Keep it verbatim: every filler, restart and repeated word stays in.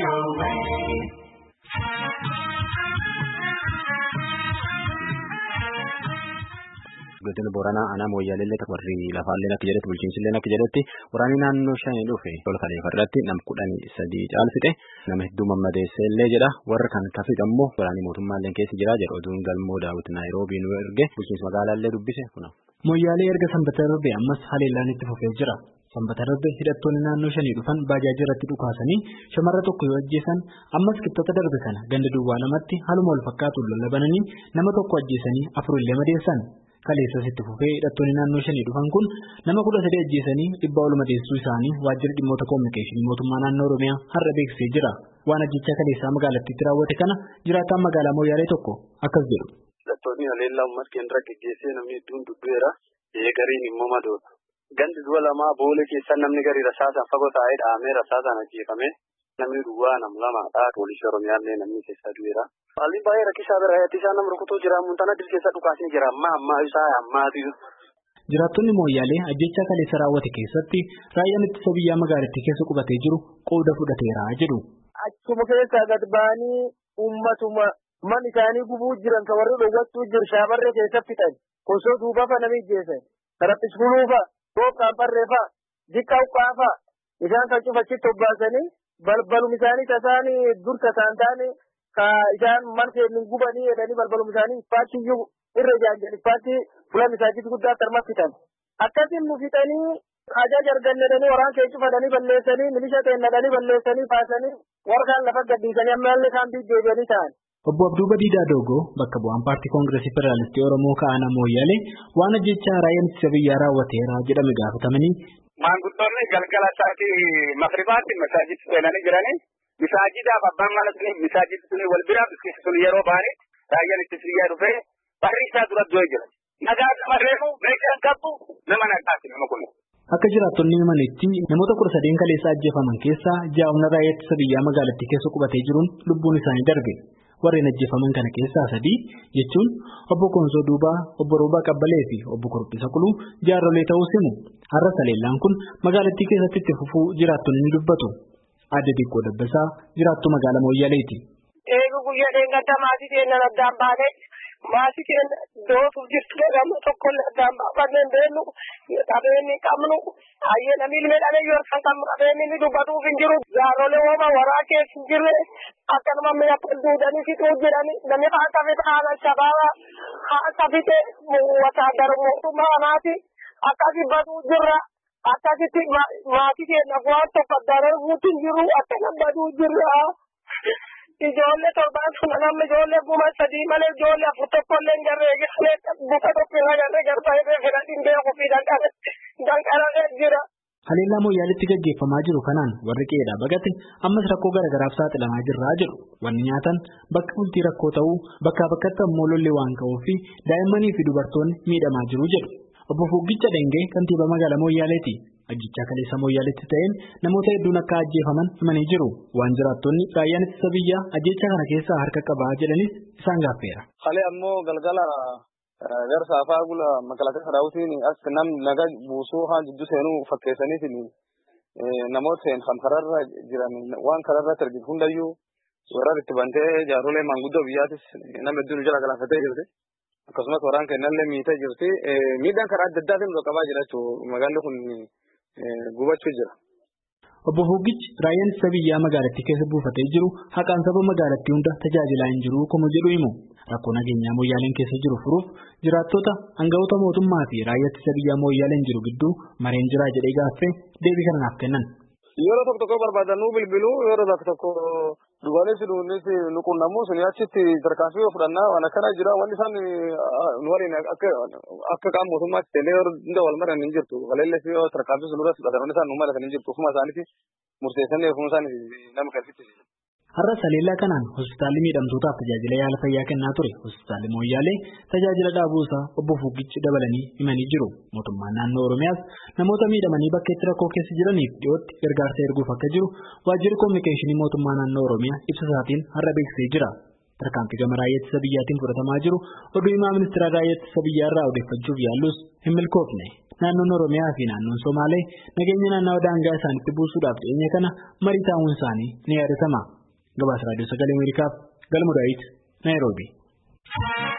Godina Booranaa aanaa Mooyyaalee warri lafaalleen akka jedhetti bulchiinsilleen akka jedhetti waraanni naannoo shanii dhufe ol kalee farratti nam kudhanii sadii caalfite nama hedduu mammadeessee illee jedha warra kan kafiidha immoo waraanni mootummaallee keessa jira jedha oduun galmoo daawwit Naayiroobii nu erge bulchiinsa magaalaallee dubbise kuna. Mooyyaalee erga sanbata darbe ammas haleellaan itti fufee jira. Sanbata darbe hidhattoonni naannoo shanii dhufan baajaaji irratti dhukaasanii shamarra tokko yoo ajjeesan ammas qixxata darbe kana ganda duwwaa lamatti haaluma wal fakkaatuun lollabananii nama tokko ajjeesanii afur illee madeessan. Kaleessas itti fufee hidhattoonni naannoo shanii dhufan kun nama kudha sadii ajjeesanii dhibbaa ol madeessuu isaanii waajjirri dhimmoota koominikeeshinii mootummaa naannoo Oromiyaa har'a beeksisee jira. Waan ajjechaa kaleessaa magaalattiitti raawwate kana jiraataan magaalaa Mooyyaalee tokko akkas jedhu. Hidhattoonni haleellaa uummata keenya irra geggeessee namni hedduun duddu'eera. Gariin immoo madoodha. Gandi du'a lamaa boolee keessaa namni garii rasaasaan fagoo taa'ee dhahamee rasaasaan ajjeefame. Namni duwwaa nam lamaadha. Poolisii Oromiyaallee namni keessaa du'eera. Haalli baay'ee rakkisaa bira isaa nama rukutuu jira. Muntana dirqee keessa dhukaasni jira. Amma ammaa isaa ammaatu. Jiraattonni Mooyyaalee ajjechaa kaleessa raawwate keessatti raayyaan ittisa biyyaa magaalattii keessa qubatee jiru qooda fudhateera jedhu. Achuma keessaa gad ba'anii uummatuma man isaanii gubuu jiran kan warri dhowwattuu jiru shaamarree keessa fixan. Kosoo duuba fa nami ijjeessan. Karaphis buluufa. Tookaan barreeffa. Dikka uqqaafa. Isaan kan cufachitti obbaasanii balbalum isaanii tasaanii dur tasaan taane ka isaan man keenya gubanii jedhanii balbalum isaanii iffaatiyyuu irra jaanjan iffaatti fulan isaanii guddaa tarma fitan. Akkasiin nu fixanii ajaja argannadanii waraan kee cufatanii balleessanii milisha teennadanii balleessanii baasanii warraan lafa gadhiisanii ammallee isaan deebi'anii ta'an. Obbo Abduu Badiidaa Doogoo bakka bu'aan paartii Koongireesii Federaalistii Oromoo ka'aana Mooyyaalee waan ajjechaa raayyaan ittisa biyyaa raawwateera jedhame gaafatamanii. Maanguddoonni galgala isaatii Makribaatti masaajidii seenanii jiranii masaajidaaf abbaan mana sunii masaajidii sunii wal biraa biskisa sun yeroo ba'anii raayyaan ittisa biyyaa dhufee barri isaa dura du'ee jira. Nagaa nama reefu meeshaan qabdu nama naqaati nama kun. Akka jiraattonni himanitti namoota kudha sadeen kaleessa ajjeefaman keessaa ja'a humna raayyaa ittisa biyyaa magaalattii keessa qubatee jiruun lubbuun isaanii darbe. Warreen ajjeefaman kana keessaa sadii jechuun obbo Konsoo Duubaa, obbo Roobaa Qabbalee fi obbo Korphisa Quluu jaarrolee ta'uu himu. Har'a haleellaan kun magaalattii keessatti itti fufuu jiraattonni ni dubbatu. Aadde Diqqoo Dabbasaa jiraattuu magaalaa Mooyyaaleeti. Eegu guyyaa deengata maatii keenya addaan baanee maatii keenya dootuuf jirtu jedhamu tokkollee addaan baafannee beellu qabeenyi qabnu ayyee namni ilmeedhaan yoo kan qabnu qabeenyi ni dubbatuuf hin jiru. Jaarrolee hooma waraa keessa hin jirre akkanuma mi'a duudanii fixuu jedhanii namni haasa fite haala shabaaba haasa fite wataadara mootummaa anaati akkasii baduu jirra. Akkasitti maatii keenya waan tokko addaan arguutti hin jiru akkana baduu jirra. Ijoollee torbaan sun namni ijoollee kuma sadii malee ijoollee afur tokkollee hin garree garree buka tokko irra garree garbaa'ee fedhanii hin beeku fi danqararee jira. Haleellaa Mooyyaaleetti gaggeeffamaa jiru kanaan warri qe'eedhaa baqate ammas rakkoo garagaraaf saaxilamaa jirraa jedhu. Wanni nyaatan bakka bultii rakkoo ta'uu bakkaa bakkatti ammoo lolli waan ka'uu fi daa'immanii fi dubartoonni miidhamaa jiru jedhu. Obbo Fuggicha Dengee kantiibaa magaalaa Mooyyaaleeti. Ajjechaa kaleessa Mooyyaaleetti ta'een namoota hedduun akka ajjeefaman himanii jiru. Waan jiraattonni raayyaan ittisa biyyaa ajjechaa kana keessaa harka qabaa jedhanis isaan gaaffeera. Halee ammoo galgala garsa afaa gula magaalaa Saraawutiin as nam naga buusuu haan jidduu seenuu fakkeessaniitiin namoota seen kan kararra jiran waan kararra tarbiif hundayyuu warra itti bantee jaarrolee maanguddoo biyyaatis nama hedduun jala galaafatee jirti. Akkasumas waraan kennallee miitee jirti. Miidhaan karaa adda addaatiin qabaa jira jechuudha. Magaalli kun gubachuu jira. Obbo Fuggichi raayyaan ittisa biyyaa magaalattii keessa buufatee jiru haqaan saba magaalattii hunda tajaajilaa hin jiru kuma jedhu himu. Rakkoo nageenyaa Mooyyaaleen keessa jiru furuuf jiraattota aangawoota mootummaa fi raayyaa ittisa biyyaa Mooyyaaleen jiru gidduu mareen jiraa jedhee gaaffee deebii kana naaf kennan. Yeroo tokko tokko barbaadanuu bilbiluu yeroo tokko tokko dhugaanis nuunis nuqunnamuu suni achitti tarkaanfii fudhannaa waan akkana jira wanni isaan nu waliin akka akka qaama mootummaatti illee hunda wal maran hin jirtu waleellee fi tarkaanfii sun irratti fudhatan wanni isaan nu maran hin jirtu ofuma isaaniiti murteessanii ofuma isaaniiti nama kalfitti. Har'a haleellaa kanaan hospitaalli miidhamtootaaf tajaajila yaala fayyaa kennaa ture. Hospitaalli Mooyyaalee tajaajila dhaabuu isaa obbo Fuggichi dabalanii himanii jiru. Mootummaan naannoo Oromiyaas namoota miidhamanii bakka itti rakkoo keessa jiraniif dhiyootti gargaarsa erguuf akka jiru waajjirri koominikeeshinii mootummaa naannoo Oromiyaa ibsa isaatiin har'a beeksisee jira. Tarkaanfii gama raayyaa ittisa biyyaatiin fudhatamaa jiru oduu himaa ministeera raayyaa ittisa biyyaa irraa odeeffachuuf yaallus hin milkoofne. naannoon Oromiyaa fi naannoon Somaalee nageenya naannawaa daangaa isaaniitti buusuudhaaf dhiyeenya kana marii taa'uun isaanii ni yaadatama. Gabaasa Raadiyoo Sagalee Ameerikaaf Galma Daawit, Naayiroobii.